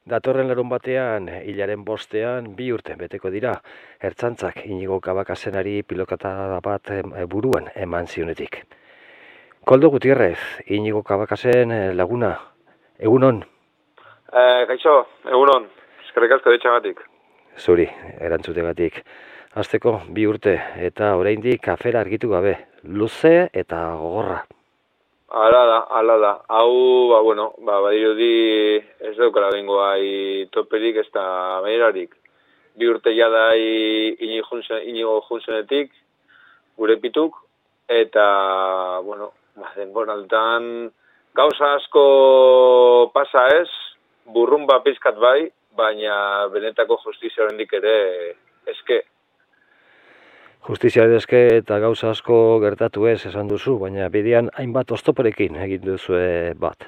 Datorren larunbatean, hilaren bostean, 2 urte beteko dira, Ertzaintzak Inigo Kabakasenari pilokata bat buruan eman zionetik. Koldo Gutierrez, Inigo Kabakasen laguna, egunon? Kaixo, egunon, eskerrik asko ditxagatik. Zuri, erantzutegatik. Hasteko 2 urte eta oraindik afera argitu gabe, luze eta gogorra. Hala da. Hau, badirudi ez daukala bengoa toperik ez da behirarik. 2 urte jada Inigo Junsenetik, gure pituk, eta, denboraltan gauza asko pasa ez, burrumba pizkat bai, baina benetako justizia oraindik ere eske. Justiziaren eske eta gauza asko gertatu ez esan duzu, baina bidean hainbat oztoporekin egin duzue bat.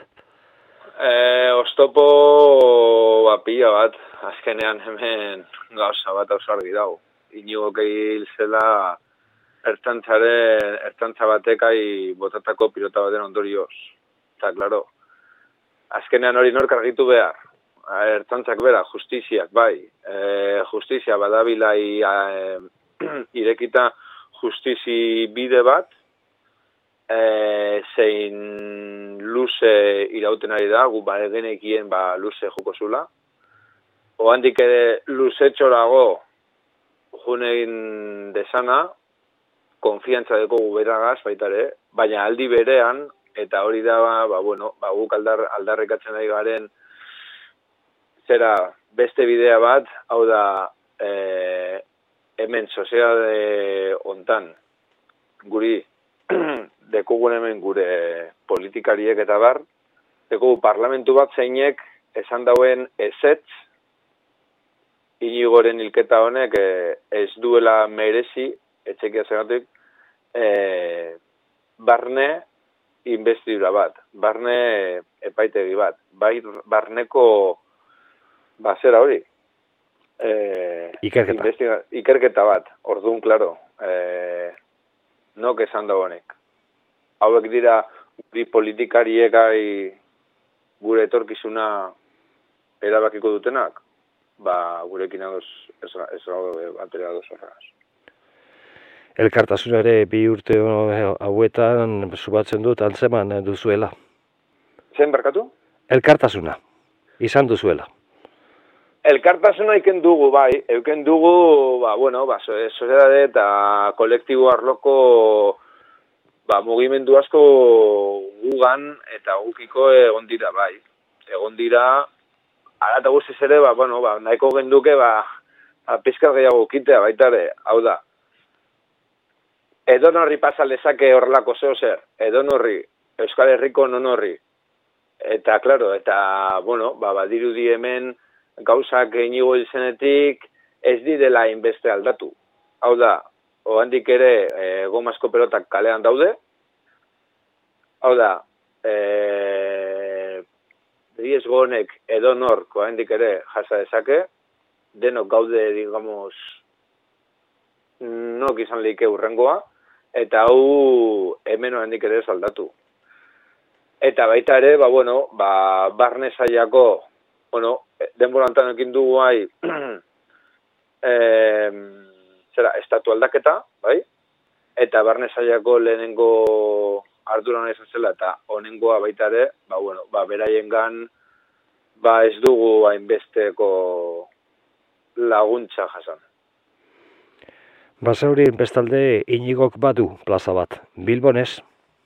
Oztopo pila bat, azkenean hemen gauza bat ausargi dago. Inigo hil zela ertzantza batekai botatako pilota baten ondorioz. Eta, klaro, azkenean hori nork argitu behar. Ertzantzak bera, justiziak, bai. Justizia badabilai irekita justizi bide bat, zein luze irauten ari da, gu genekien luze joko zula. Oandik ere luzetxorago junein desana, konfiantza deko guberagaz baitare, baina aldi berean, eta hori da, guk aldarrekatzen ari garen, zera beste bidea bat, hau da, hemen soziedade hontan, guri, dekugun hemen gure politikariek eta bar, dekugu parlamentu bat zeinek esan dauen ezetz, Inigoren hilketa honek ez duela merezi, etxekia zegatik, barne investidura bat, barne epaitegi bat, barneko zera hori. Ikerketa bat, orduan, klaro, nok esan dagoenek. Hauek dira guri politikariek gure etorkizuna erabakiko dutenak, gurekin ez batera ados horregaz. Elkartasuna ere 2 urte hauetan subatzen dut antzeman duzuela. Zen barkatu? Elkartasuna, izan duzuela. Elkartasuna iken dugu, bai. Euken dugu, soziedade eta kolektibo arloko mugimendu asko gugan eta gukiko egon dira, bai. Egon dira, ara eta guztiz ere, nahiko genduke, pizkat gehiago kitea baitare, hau da. Edonorri pasa lezake horrelako zer, edonorri, Euskal Herriko nonorri. Eta, klaro, badirudi hemen, gauzak Inigo hilzenetik ez direla inbeste aldatu. Hau da, oandik ere gomazko pelotak kalean daude. Hau da, riesgo honek edonork oandik ere jasa dezake, denok gaude, digamos, nok izan lehike urrengoa, eta hau hemen oandik ere ez aldatu. Eta baita ere, barne saiako, denborantan ekin dugu estatu aldaketa, bai? Eta barne saiako lehenengo arduran izan zela, eta honengoa baita ere, beraiengan ez dugu hainbesteko laguntza jasan. Basauri bestalde Inigok badu plaza bat, Bilbonez?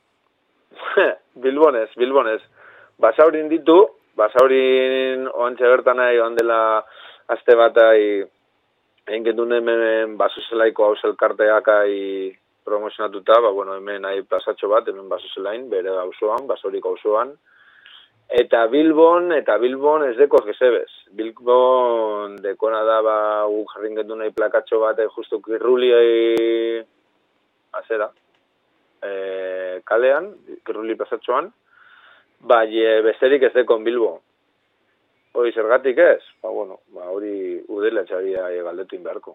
Bilbonez. Basaurin ditu, Basaurin oantxe bertan oan dela aste bat egin gendun hemen Basozelaiko hauz elkarteak promozionatuta, hemen plazatxo bat, hemen Basozelain, bere hauzoan, Basauriko hauzoan. Eta Bilbon ez deko gezebez. Bilbon dekona da, guk jarrin gendun plakatxo bat, justu Kirruli kalean, Kirruli plazatxoan, besterik ez dekon Bilbo. Hori zergatik ez? Hori udela txaria galdetuin beharko.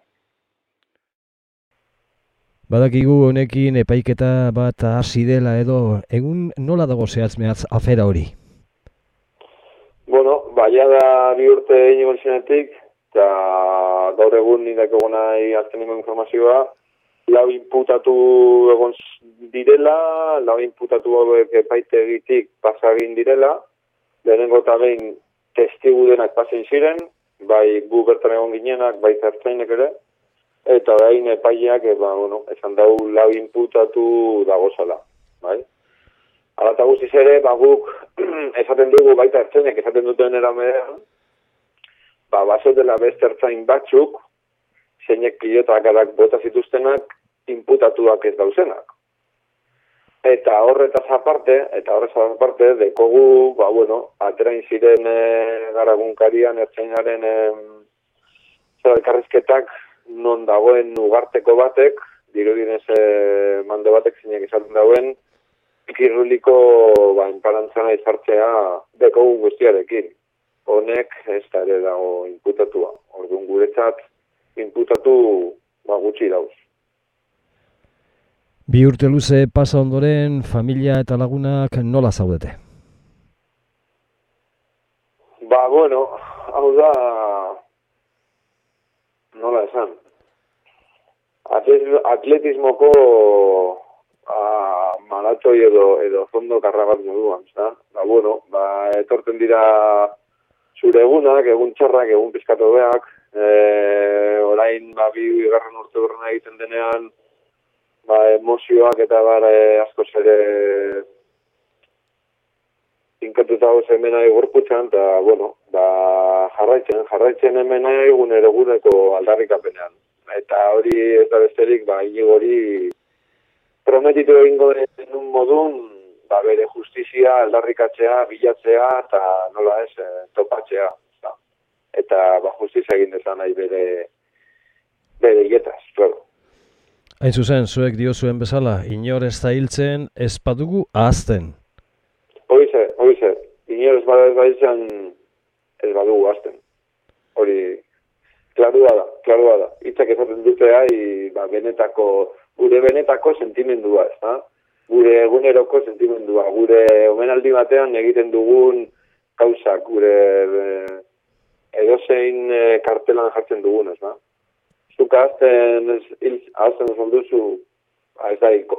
Badakigu honekin epaiketa bat hasi dela edo, egun nola dago zehatz-mehatz afera hori? ja da 2 urte inigo zenetik, eta gaur egun nindako nahi azkenengo informazioa, 4 inputatu egon direla, 4 inputatu hauek epaitegitik pasa egin direla, lehenengo eta behin testigu denak pasen ziren, bai gu bertan egon ginenak, bai ertzainek ere, eta behin epaileak, esan dau 4 inputatu dagozala, bai? Hala eta guztiz ere, guk esaten dugu baita ertzainek esaten duten eramean, bazotela beste ertzain batzuk, zeinek pilotakadak bota zituztenak, inputatuak ez dauzenak. Eta horretaz aparte, dekogu, aterain ziren garagunkarian ertzainaren elkarrizketak non dagoen ugarteko batek, dirudinez mando batek zeinek esaten dauen, kirruliko enparantzana izartzea dekogu guztiarekin. Honek ez da ere dago inputatua. Orduan guretzat inputatu gutxi dauz. 2 urte luze pasa ondoren, familia eta lagunak nola zaudete? Hau da, nola esan, atletismoko maratoi edo fondo karra bat moduan, etorten dira zure egunak, egun txarrak, egun pizkatu beak, orain 2 urte horrena egiten denean, emozioak eta askoz ere inkatuta hoz hemen gorputzean, eta jarraitzen hemen eguneko aldarrikapenean. Eta hori ez da besterik, hori prometitu egingo denun modun, bere justizia aldarrikatzea, bilatzea, eta nola ez, topatzea. Eta justizia egin dezan nahi bere hietaz, claro. Hain zuzen, zuek diozuen bezala, inor ez da hiltzen, ez badugu ahazten. Hoize, inor ez hiltzen, ez badugu ahazten. Hori, klarua da. Hitzak ezaten dutea, gure benetako sentimendua, ez da? Gure eguneroko sentimendua, gure omenaldi batean egiten dugun gauzak, gure edozein kartelan jartzen dugun, ez da? Zuk ahazten esan duzu, ez da hilko.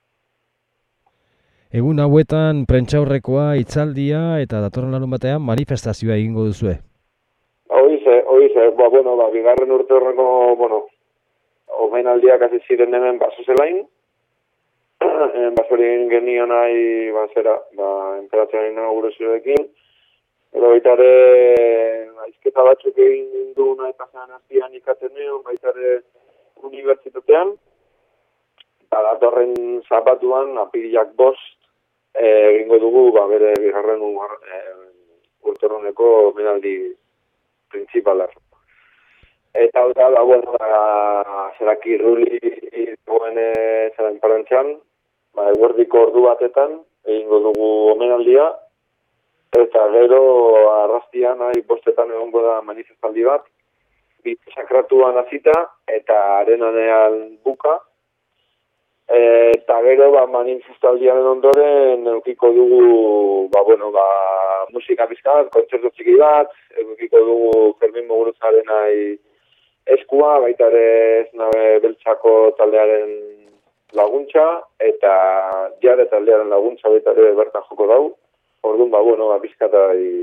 Egun hauetan prentsaurrekoa, hitzaldia eta datorren larun batean manifestazioa egingo duzue. Hoize, bigarren urte horreko, omenaldiak hasi ziren hemen Basozelain, basorien genion nahi, enperatzearen inaugurazioekin, edo baita ere, aizketa batzuk egin duguna eta zean hastian ikatenean, baita ere unibertsitatean, eta datorren zapatuan, apirilak 5, egingo dugu, bere bigarren urterroneko omenaldi printzipala. Eta hau da, zerak irruli duen zera enparantzean, eguerdiko ordu batetan, egingo dugu omenaldia, eta gero arrastian, 5 egongo da manifestaldi bat, sakratuan hasita eta arenanean buka, eta gero manifestaldiaren ondoren eukiko dugu musika pizkat, kontzertu txiki bat, eukiko dugu Fermin Muguruzaren eskua, baita ere Esnabe Beltzako taldearen laguntza, eta Jare taldearen laguntza baita ere bertan joko dau. Orduan, pizkata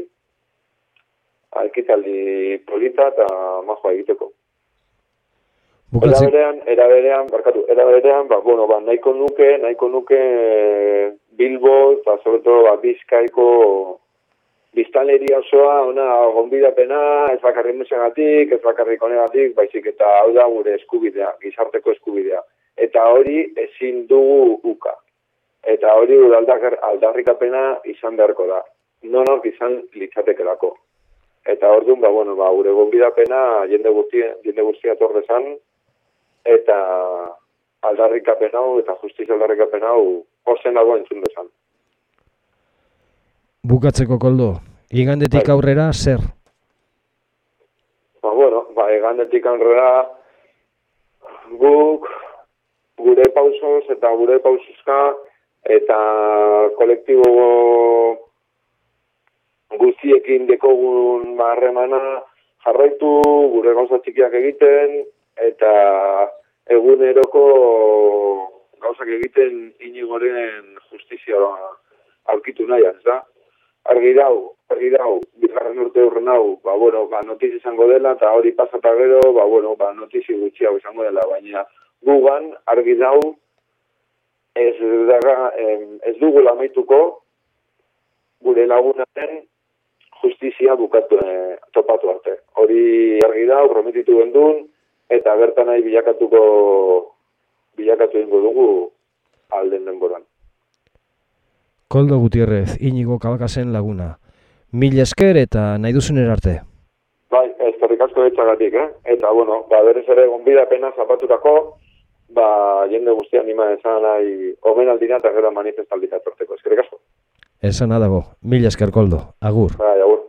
ekitaldi polita eta majoa egiteko. Era berean, nahiko nuke Bilbo, eta sobretodo Bizkaiko biztanleria osoa, gonbidapena, ez bakarrik museagatik, ez bakarrik honegatik, baizik eta hau da gure eskubidea, gizarteko eskubidea. Eta hori ezin dugu uka. Eta hori aldarrikapena izan beharko da. Nonok izan litzatekelako. Eta orduan, gure gonbidapena jende guztia torrezan, eta aldarrikapen hau, eta justizia aldarrikapen hau, ozen dago entzun dezan. Bukatzeko, Koldo, igandetik aurrera, zer? Igandetik aurrera, guk, gure pausoz eta gure pausuzka, eta kolektibo guztiekin dekogun harremana jarraitu, gure gauza txikiak egiten, eta eguneroko gauzak egiten Inigoren justizia aurkitu nahian, ez da? Argi dau, bigarren urte hurren hau, notizi izango dela, eta hori pasata gero, notizi gutxiago izango dela, baina gugan, argi dau, ez dugula amaituko, gure lagunaren justizia topatu arte. Hori argi dau, prometitu gendun, eta bertan nahi bilakatu ingo dugu alden denboran. Koldo Gutierrez, Inigo Kabakasen laguna. Mil esker eta nahi duzuner arte. Bai, eskerrik asko etxagatik, Eta, berez ere gonbidapena zapaturako, jende guztia anima esan nahi omenaldina eta gero manifestaldina etorteko. Eskerrik asko. Esan dago. Mil esker, Koldo. Agur. Bai, agur.